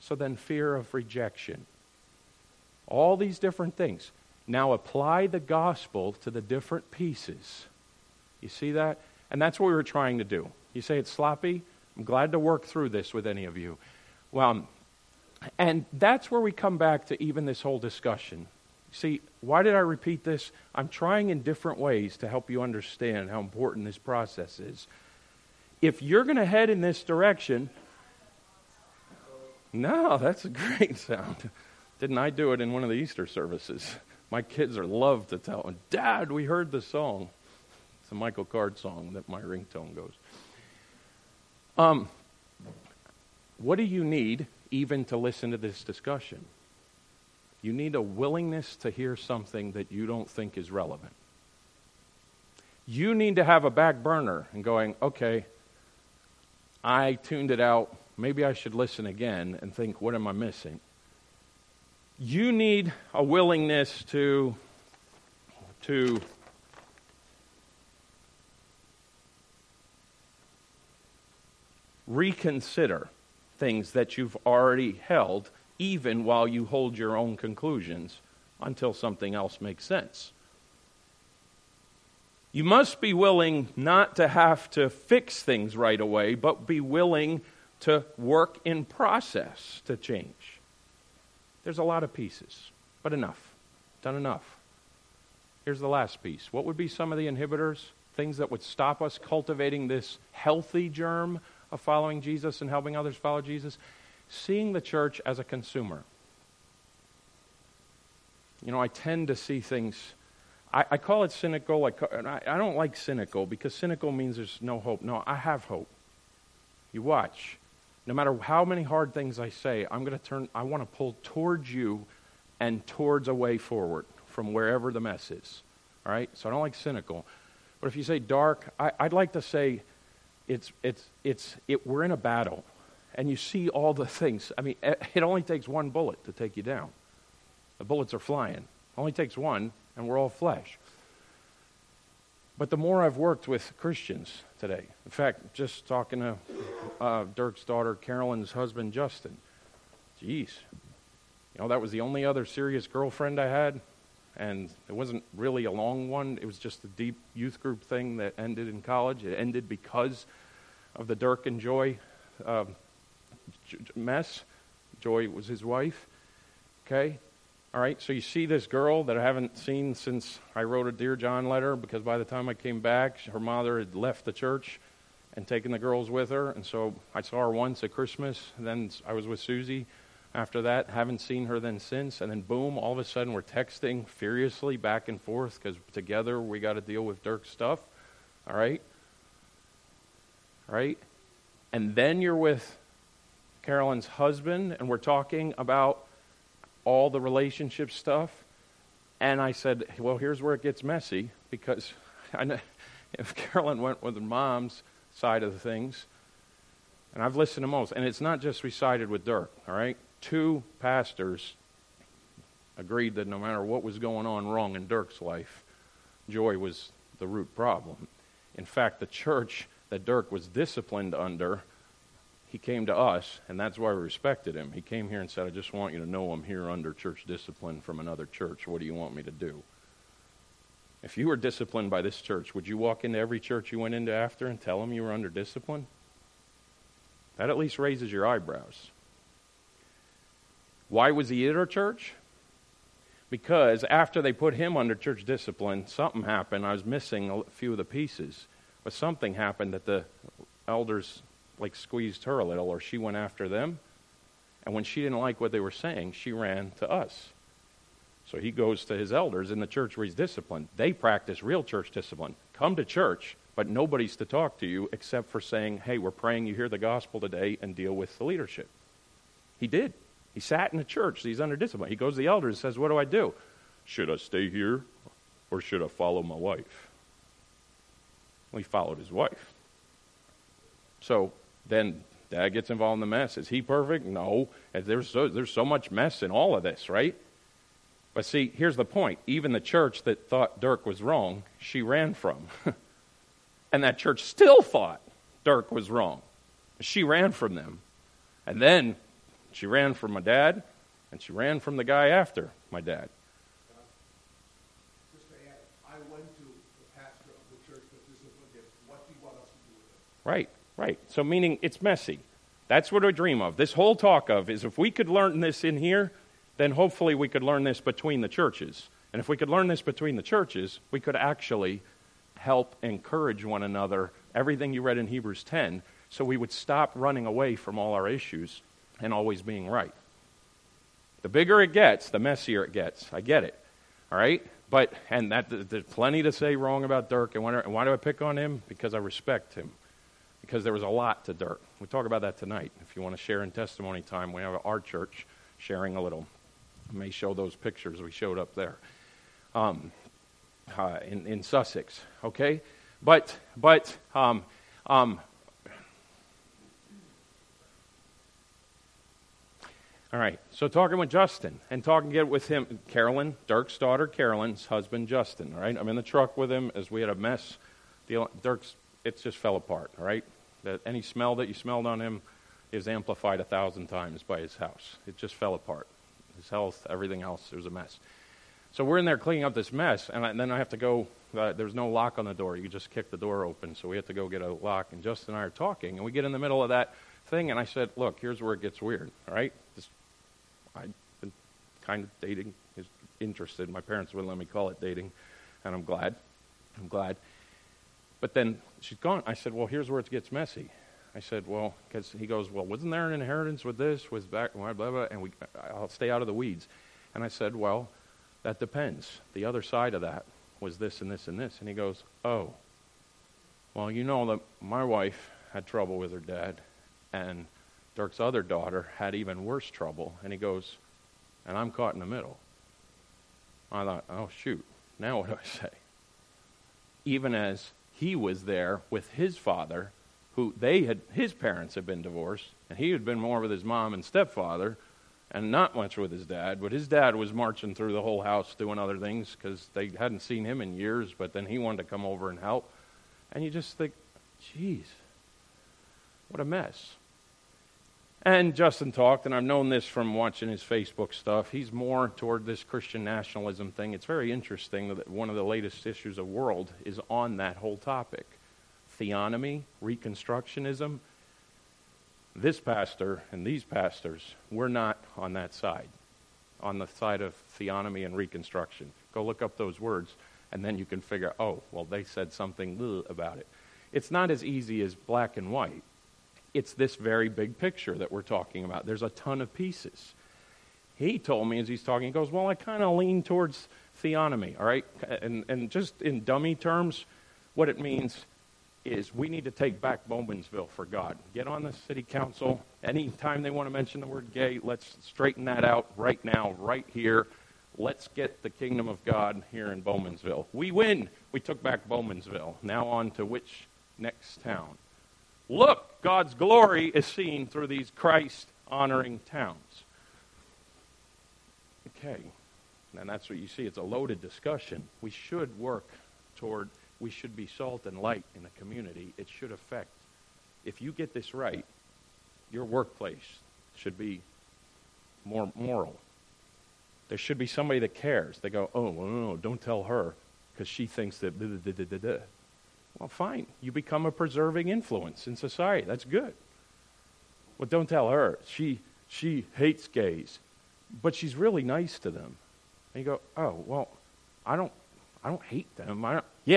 A: So then fear of rejection. All these different things. Now apply the gospel to the different pieces. You see that? And that's what we were trying to do. You say it's sloppy? I'm glad to work through this with any of you. Well, and that's where we come back to even this whole discussion. See, why did I repeat this? I'm trying in different ways to help you understand how important this process is. If you're going to head in this direction, no, that's a great sound. Didn't I do it in one of the Easter services? My kids are love to tell me, Dad, we heard the song. It's a Michael Card song that my ringtone goes. What do you need even to listen to this discussion? You need a willingness to hear something that you don't think is relevant. You need to have a back burner and going, okay, I tuned it out. Maybe I should listen again and think, what am I missing? You need a willingness to reconsider things that you've already held, even while you hold your own conclusions, until something else makes sense. You must be willing not to have to fix things right away, but be willing to work in process to change. There's a lot of pieces, but enough. Done enough. Here's the last piece. What would be some of the inhibitors? Things that would stop us cultivating this healthy germ of following Jesus and helping others follow Jesus? Seeing the church as a consumer. You know, I tend to see things, I call it cynical. I don't like cynical because cynical means there's no hope. No, I have hope. You watch. No matter how many hard things I say, I want to pull towards you and towards a way forward from wherever the mess is. All right? So I don't like cynical. But if you say dark, I'd like to say we're in a battle. And you see all the things. I mean, it only takes one bullet to take you down. The bullets are flying. It only takes one, and we're all flesh. But the more I've worked with Christians today, in fact, just talking to Dirk's daughter, Carolyn's husband, Justin, geez, you know, that was the only other serious girlfriend I had, and it wasn't really a long one. It was just a deep youth group thing that ended in college. It ended because of the Dirk and Joy mess. Joy was his wife. Okay? All right, so you see this girl that I haven't seen since I wrote a Dear John letter, because by the time I came back, her mother had left the church and taken the girls with her, and so I saw her once at Christmas, and then I was with Susie after that, haven't seen her then since, and then boom, all of a sudden we're texting furiously back and forth, because together we got to deal with Dirk's stuff, all right? All right? And then you're with Carolyn's husband, and we're talking about all the relationship stuff, and I said, well, here's where it gets messy, because I know if Carolyn went with her mom's side of the things, and I've listened to most, and it's not just we sided with Dirk, all right? 2 pastors agreed that no matter what was going on wrong in Dirk's life, Joy was the root problem. In fact, the church that Dirk was disciplined under, he came to us, and that's why we respected him. He came here and said, I just want you to know I'm here under church discipline from another church. What do you want me to do? If you were disciplined by this church, would you walk into every church you went into after and tell them you were under discipline? That at least raises your eyebrows. Why was he at our church? Because after they put him under church discipline, something happened. I was missing a few of the pieces. But something happened that the elders squeezed her a little, or she went after them. And when she didn't like what they were saying, she ran to us. So he goes to his elders in the church where he's disciplined. They practice real church discipline. Come to church, but nobody's to talk to you except for saying, hey, we're praying you hear the gospel today and deal with the leadership. He did. He sat in the church. He's under discipline. He goes to the elders and says, what do I do? Should I stay here or should I follow my wife? Well, he followed his wife. So then Dad gets involved in the mess. Is he perfect? No. There's so much mess in all of this, right? But see, here's the point. Even the church that thought Dirk was wrong, she ran from. And that church still thought Dirk was wrong. She ran from them. And then She ran from my dad, and she ran from the guy after my dad.
C: Just to add, I went to the pastor of the church that this is what do you want us to do with it?
A: Right, right. So meaning it's messy. That's what I dream of. This whole talk of is if we could learn this in here, then hopefully we could learn this between the churches. And if we could learn this between the churches, we could actually help encourage one another, everything you read in Hebrews 10, so we would stop running away from all our issues and always being right. The bigger it gets, the messier it gets. I get it. All right? But, and that there's plenty to say wrong about Dirk. And why do I pick on him? Because I respect him. Because there was a lot to Dirk. We'll talk about that tonight. If you want to share in testimony time, we have our church sharing a little. I may show those pictures we showed up there in Sussex. Okay? But all right, so talking with Justin and talking with him, Carolyn, Dirk's daughter, Carolyn's husband, Justin, all right? I'm in the truck with him as we had a mess. Dirk's, it just fell apart, all right? Any smell that you smelled on him is amplified 1,000 times by his house. It just fell apart. His health, everything else, there's a mess. So we're in there cleaning up this mess, and then I have to go, there's no lock on the door. You just kick the door open, so we have to go get a lock. And Justin and I are talking, and we get in the middle of that thing, and I said, look, here's where it gets weird, all right? I've been kind of dating, is interested. My parents wouldn't let me call it dating, and I'm glad. But then she's gone. I said, well, here's where it gets messy. I said, well, because he goes, well, wasn't there an inheritance with this, with back, blah, blah, blah, and I'll stay out of the weeds. And I said, well, that depends. The other side of that was this and this and this. And he goes, oh, well, you know that my wife had trouble with her dad, and Dirk's other daughter had even worse trouble. And he goes, and I'm caught in the middle. I thought, oh, shoot, now what do I say? Even as he was there with his father, who his parents had been divorced, and he had been more with his mom and stepfather, and not much with his dad, but his dad was marching through the whole house doing other things because they hadn't seen him in years, but then he wanted to come over and help. And you just think, geez, what a mess. And Justin talked, and I've known this from watching his Facebook stuff. He's more toward this Christian nationalism thing. It's very interesting that one of the latest issues of World is on that whole topic. Theonomy, Reconstructionism. This pastor and these pastors, we're not on that side, on the side of theonomy and Reconstruction. Go look up those words, and then you can figure, oh, well, they said something about it. It's not as easy as black and white. It's this very big picture that we're talking about. There's a ton of pieces. He told me as he's talking, he goes, well, I kind of lean towards theonomy, all right? And just in dummy terms, what it means is we need to take back Bowmansville for God. Get on the city council. Anytime they want to mention the word gay, let's straighten that out right now, right here. Let's get the kingdom of God here in Bowmansville. We win. We took back Bowmansville. Now on to which next town? Look, God's glory is seen through these Christ-honoring towns. Okay, and that's what you see. It's a loaded discussion. We should work toward, we should be salt and light in the community. It should affect, if you get this right, your workplace should be more moral. There should be somebody that cares. They go, oh, well, no, don't tell her because she thinks that da-da-da-da-da. Well, fine. You become a preserving influence in society. That's good. Well, don't tell her. She hates gays, but she's really nice to them. And you go, oh, well, I don't hate them.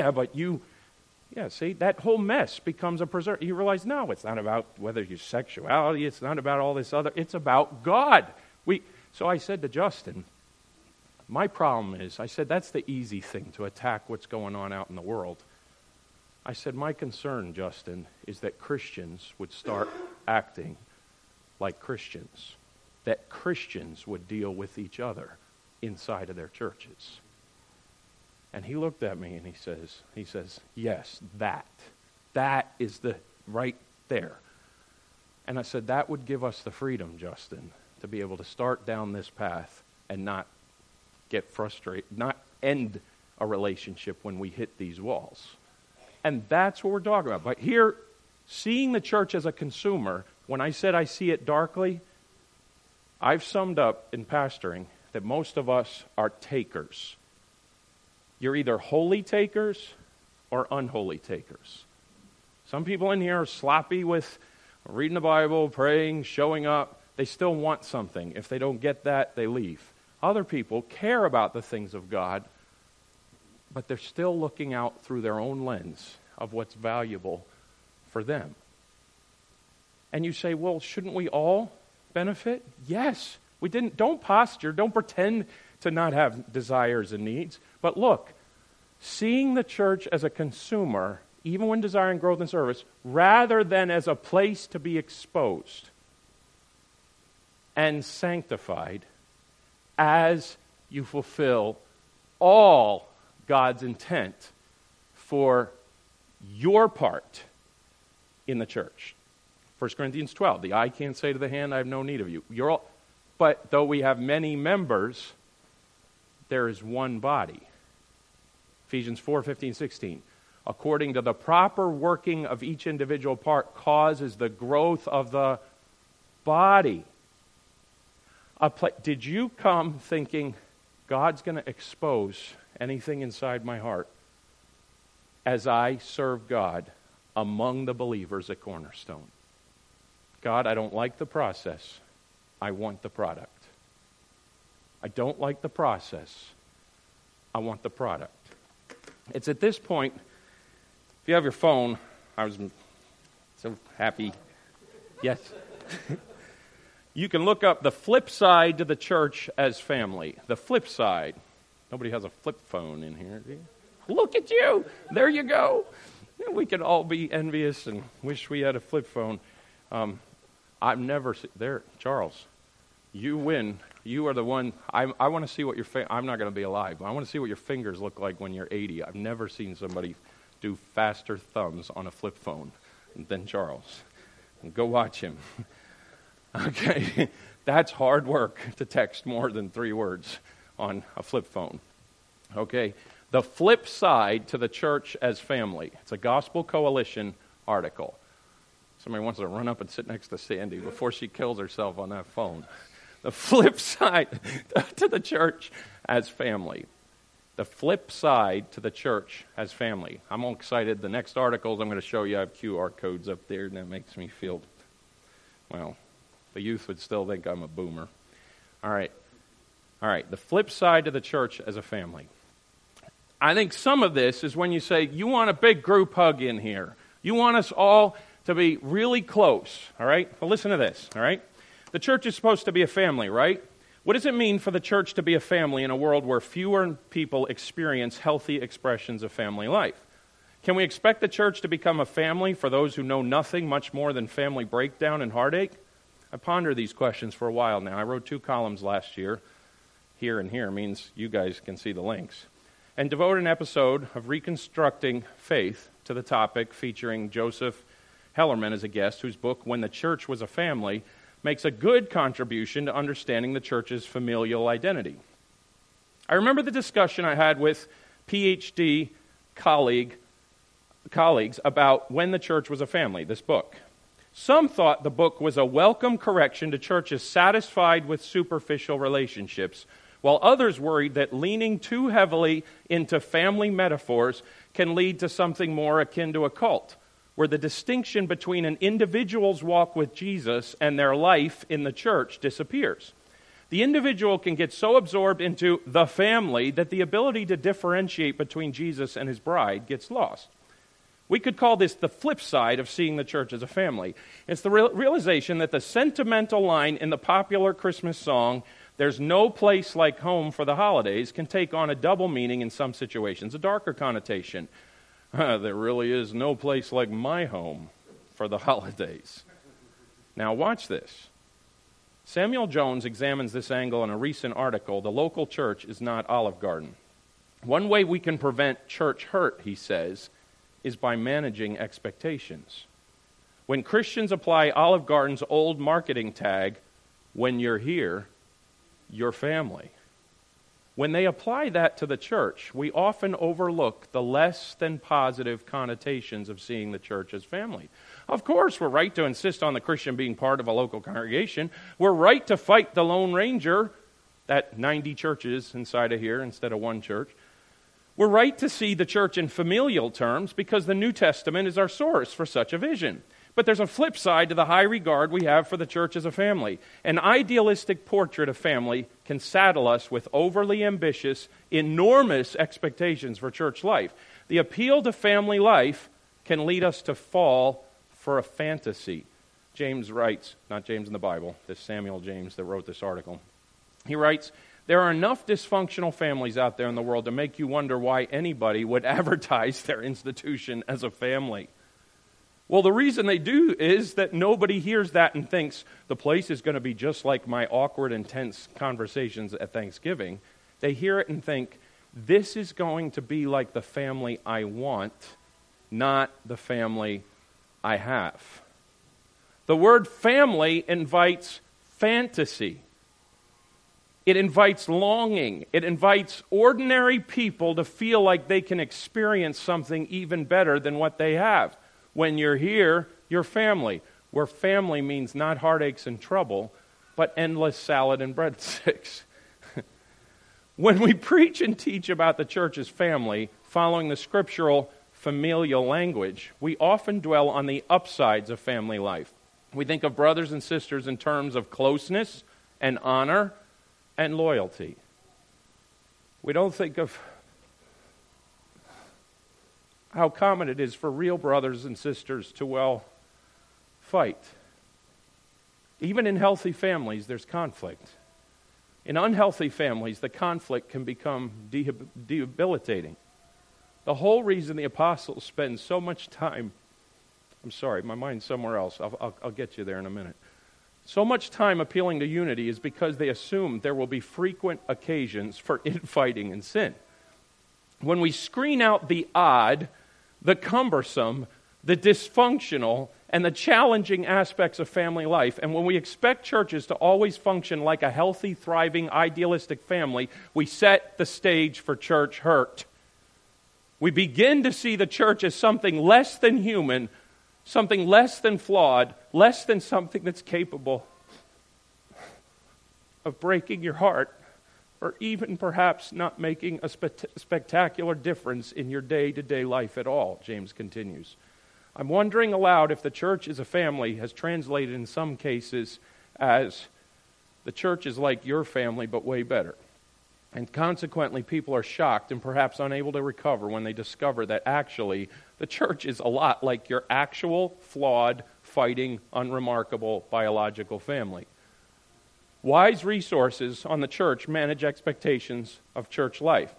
A: See, that whole mess becomes a preserve. You realize, no, it's not about whether your sexuality. It's not about all this other. It's about God. So I said to Justin, my problem is, I said, that's the easy thing to attack what's going on out in the world. I said, my concern, Justin, is that Christians would start acting like Christians, that Christians would deal with each other inside of their churches. And he looked at me and he says, yes, that is the right there. And I said, that would give us the freedom, Justin, to be able to start down this path and not get frustrated, not end a relationship when we hit these walls. And that's what we're talking about. But here, seeing the church as a consumer, when I said I see it darkly, I've summed up in pastoring that most of us are takers. You're either holy takers or unholy takers. Some people in here are sloppy with reading the Bible, praying, showing up. They still want something. If they don't get that, they leave. Other people care about the things of God, but they're still looking out through their own lens of what's valuable for them. And you say, well, shouldn't we all benefit? Yes. Don't posture, don't pretend to not have desires and needs. But look, seeing the church as a consumer, even when desiring growth and service, rather than as a place to be exposed and sanctified as you fulfill all God's intent for your part in the church. 1 Corinthians 12, the eye can't say to the hand, I have no need of you. But though we have many members, there is one body. Ephesians 4, 15, 16. According to the proper working of each individual part causes the growth of the body. Did you come thinking God's going to expose anything inside my heart as I serve God among the believers at Cornerstone? God, I don't like the process. I want the product. I don't like the process. I want the product. It's at this point, if you have your phone, I was so happy. Yes. You can look up the flip side to the church as family. The flip side. Nobody has a flip phone in here, do you? Look at you. There you go. We could all be envious and wish we had a flip phone. I've never seen... There, Charles, you win. You are the one... I want to see what your... I'm not going to be alive, but I want to see what your fingers look like when you're 80. I've never seen somebody do faster thumbs on a flip phone than Charles. Go watch him. Okay, that's hard work to text more than 3 words on a flip phone. Okay, the flip side to the church as family. It's a Gospel Coalition article. Somebody wants to run up and sit next to Sandy before she kills herself on that phone. The flip side to the church as family. The flip side to the church as family. I'm all excited. The next articles I'm going to show you, I have QR codes up there, and that makes me feel, well, the youth would still think I'm a boomer. All right. The flip side to the church as a family. I think some of this is when you say, you want a big group hug in here. You want us all to be really close, all right? Well, listen to this, all right? The church is supposed to be a family, right? What does it mean for the church to be a family in a world where fewer people experience healthy expressions of family life? Can we expect the church to become a family for those who know nothing much more than family breakdown and heartache? I pondered these questions for a while now. I wrote 2 columns last year. Here and here means you guys can see the links. And devoted an episode of Reconstructing Faith to the topic, featuring Joseph Hellerman as a guest, whose book, When the Church Was a Family, makes a good contribution to understanding the church's familial identity. I remember the discussion I had with PhD colleagues about When the Church Was a Family, this book. Some thought the book was a welcome correction to churches satisfied with superficial relationships, while others worried that leaning too heavily into family metaphors can lead to something more akin to a cult, where the distinction between an individual's walk with Jesus and their life in the church disappears. The individual can get so absorbed into the family that the ability to differentiate between Jesus and his bride gets lost. We could call this the flip side of seeing the church as a family. It's the realization that the sentimental line in the popular Christmas song, "There's no place like home for the holidays," can take on a double meaning in some situations, a darker connotation. There really is no place like my home for the holidays. Now watch this. Samuel Jones examines this angle in a recent article, "The Local Church is Not Olive Garden." One way we can prevent church hurt, he says, is by managing expectations. When Christians apply Olive Garden's old marketing tag, "When you're here, you're family," When they apply that to the church, we often overlook the less than positive connotations of seeing the church as family. Of course, we're right to insist on the Christian being part of a local congregation. We're right to fight the Lone Ranger, that 90 churches inside of here instead of one church. We're right to see the church in familial terms because the New Testament is our source for such a vision. But there's a flip side to the high regard we have for the church as a family. An idealistic portrait of family can saddle us with overly ambitious, enormous expectations for church life. The appeal to family life can lead us to fall for a fantasy. James writes, not James in the Bible, this Samuel James that wrote this article. He writes, there are enough dysfunctional families out there in the world to make you wonder why anybody would advertise their institution as a family. Well, the reason they do is that nobody hears that and thinks the place is going to be just like my awkward, intense conversations at Thanksgiving. They hear it and think, this is going to be like the family I want, not the family I have. The word family invites fantasy. It invites longing. It invites ordinary people to feel like they can experience something even better than what they have. When you're here, you're family. Where family means not heartaches and trouble, but endless salad and breadsticks. When we preach and teach about the church as family, following the scriptural familial language, we often dwell on the upsides of family life. We think of brothers and sisters in terms of closeness and honor and loyalty. We don't think of how common it is for real brothers and sisters to, fight. Even in healthy families, there's conflict. In unhealthy families, the conflict can become debilitating. The whole reason the apostles spend so much time, I'm sorry, my mind's somewhere else. I'll get you there in a minute. So much time appealing to unity is because they assume there will be frequent occasions for infighting and sin. When we screen out the odd, the cumbersome, the dysfunctional, and the challenging aspects of family life, and when we expect churches to always function like a healthy, thriving, idealistic family, we set the stage for church hurt. We begin to see the church as something less than human, something less than flawed, less than something that's capable of breaking your heart, or even perhaps not making a spectacular difference in your day-to-day life at all, James continues. I'm wondering aloud if the church as a family has translated in some cases as the church is like your family but way better. And consequently, people are shocked and perhaps unable to recover when they discover that actually the church is a lot like your actual, flawed, fighting, unremarkable biological family. Wise resources on the church manage expectations of church life.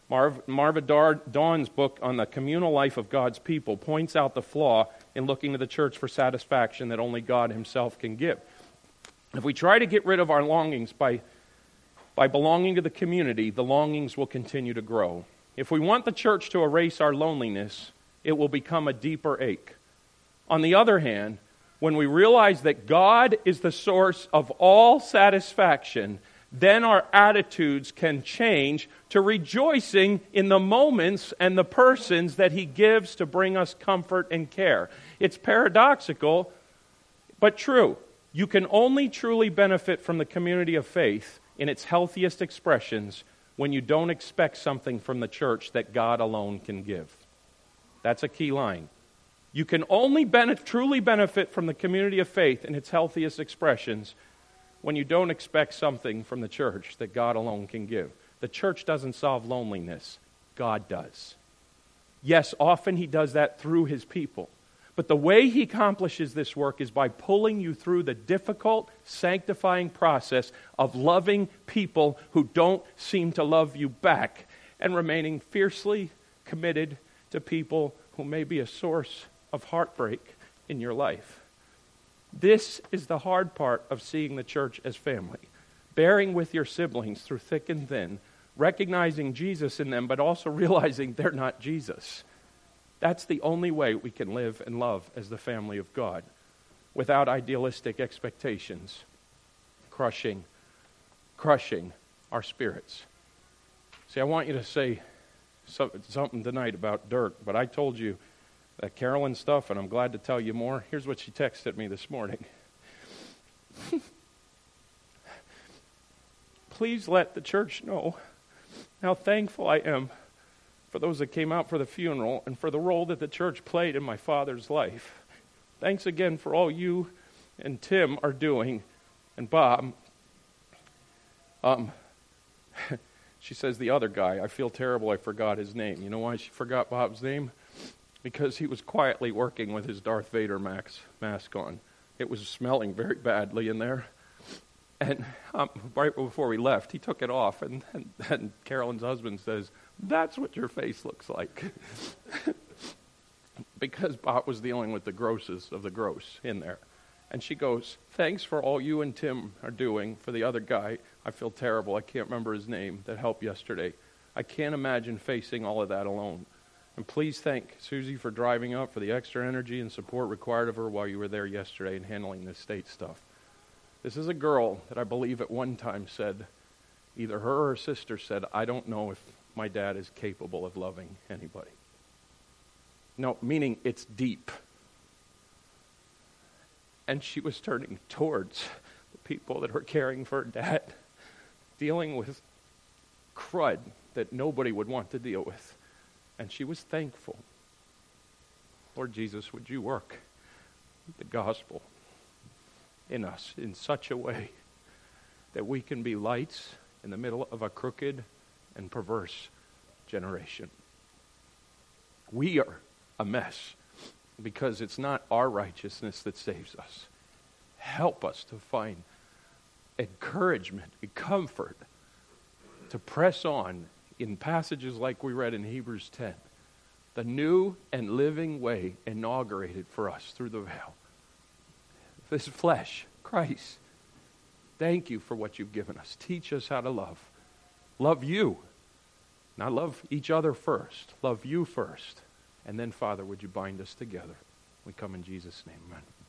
A: Marva Dawn's book on the communal life of God's people points out the flaw in looking to the church for satisfaction that only God himself can give. If we try to get rid of our longings by belonging to the community, the longings will continue to grow. If we want the church to erase our loneliness, it will become a deeper ache. On the other hand, when we realize that God is the source of all satisfaction, then our attitudes can change to rejoicing in the moments and the persons that he gives to bring us comfort and care. It's paradoxical, but true. You can only truly benefit from the community of faith in its healthiest expressions when you don't expect something from the church that God alone can give. That's a key line. You can only truly benefit from the community of faith in its healthiest expressions when you don't expect something from the church that God alone can give. The church doesn't solve loneliness. God does. Yes, often he does that through his people. But the way he accomplishes this work is by pulling you through the difficult, sanctifying process of loving people who don't seem to love you back and remaining fiercely committed to people who may be a source of heartbreak in your life. This is the hard part of seeing the church as family. Bearing with your siblings through thick and thin, recognizing Jesus in them, but also realizing they're not Jesus. That's the only way we can live and love as the family of God, without idealistic expectations, crushing our spirits. See, I want you to say something tonight about Dirk, but I told you that Carolyn stuff, and I'm glad to tell you more. Here's what she texted me this morning. Please let the church know how thankful I am for those that came out for the funeral and for the role that the church played in my father's life. Thanks again for all you and Tim are doing, and Bob. She says the other guy, I feel terrible I forgot his name. You know why she forgot Bob's name? Because he was quietly working with his Darth Vader mask on. It was smelling very badly in there. And right before we left, he took it off, and Carolyn's husband says, "That's what your face looks like." Because Bob was dealing with the grossest of the gross in there. And she goes, "Thanks for all you and Tim are doing for the other guy. I feel terrible. I can't remember his name that helped yesterday. I can't imagine facing all of that alone. And please thank Susie for driving up, for the extra energy and support required of her while you were there yesterday and handling this state stuff." This is a girl that I believe at one time said, either her or her sister said, "I don't know if my dad is capable of loving anybody." No, meaning it's deep. And she was turning towards the people that were caring for her dad, dealing with crud that nobody would want to deal with. And she was thankful. Lord Jesus, would you work the gospel in us in such a way that we can be lights in the middle of a crooked and perverse generation. We are a mess because it's not our righteousness that saves us. Help us to find encouragement and comfort to press on in passages like we read in Hebrews 10. The new and living way inaugurated for us through the veil. This flesh, Christ. Thank you for what you've given us. Teach us how to love. Love you. Not love each other first. Love you first. And then, Father, would you bind us together? We come in Jesus' name, amen.